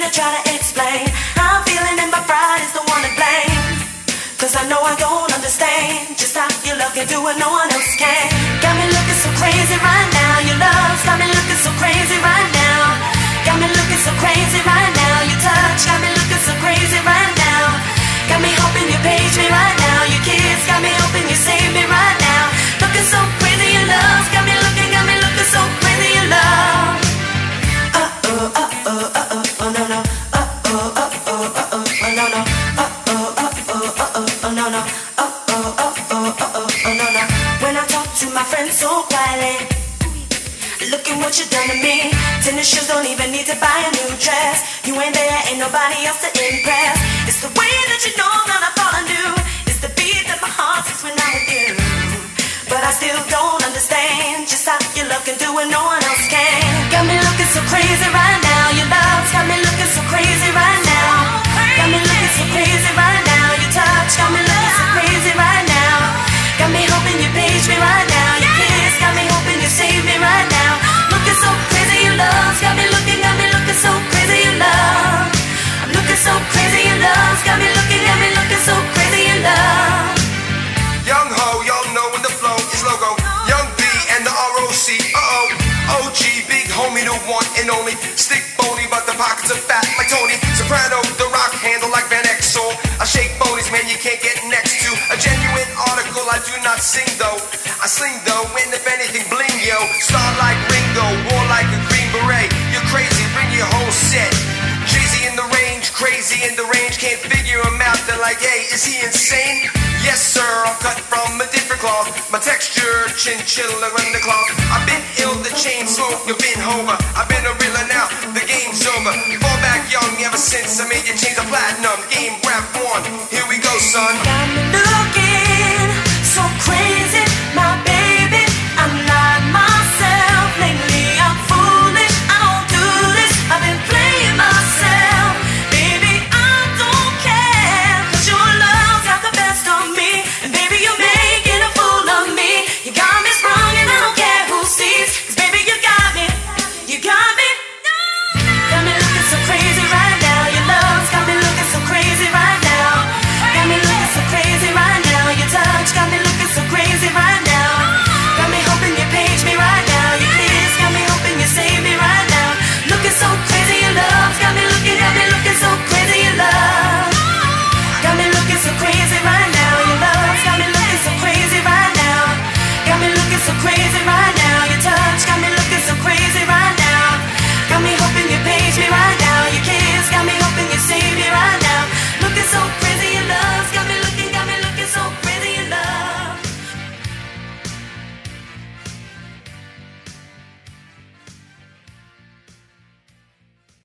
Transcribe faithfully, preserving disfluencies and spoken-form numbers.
to try to explain. I'm feeling and my pride is the one to blame. Cause I know I don't understand just how your love can do what no one else can. Got me looking so crazy right now. Your love's got me looking so crazy right now. Got me looking so crazy right now. Your touch got me looking so crazy right now. Got me hoping you page me right now. Your kiss got me hoping you save me right now. Looking so crazy, your love's got me looking, got me looking so crazy, your love. Uh oh, uh oh, uh oh, oh no no. Uh oh, uh oh, uh oh, oh no no. Uh oh, uh oh, uh oh, oh no no. Uh oh, uh oh, uh oh, oh no no. When I talk to my friends so quietly, look at what you done to me. Tennis shoes don't even need to buy a new dress. You ain't there, ain't nobody else to impress. It's the way that you know that I thought I knew. It's the beat that my heart takes when I'm with you. But I still don't understand just how your love can do what no one else can. Got me looking so crazy right now. Your love's got me looking so crazy right now. Got me looking so crazy right now. Your touch got me looking so crazy right now. Got me hoping you page me right now. Your kiss got me hoping you save me right now. Looking so crazy, your love's got me looking, got me looking so crazy, your love. I'm looking so crazy, your love's got me looking, got me looking so crazy, your love. Young ho, y'all know when the flow is logo. Young B and the R O C, uh-oh. O G, big homie, the one and only. Stick bony, but the pockets are fat like Tony Soprano. The rock handle like Van Exel. I shake bonies, man, you can't get next to. A genuine article, I do not sing though. I sling though, and if anything, bling yo. Star like Ringo, war like a green beret. You're crazy, bring your whole set. Jay-Z in the range, crazy in the range. Can't figure him out, they're like, hey, is he insane? Yes sir, I'm cut from a different cloth. My texture, chinchilla run the cloth. I've been ill, the chain smoke, you've been homer. I've been a reeler now, the game's over. Fall back young, ever since I made you change the platinum. Game rap one, here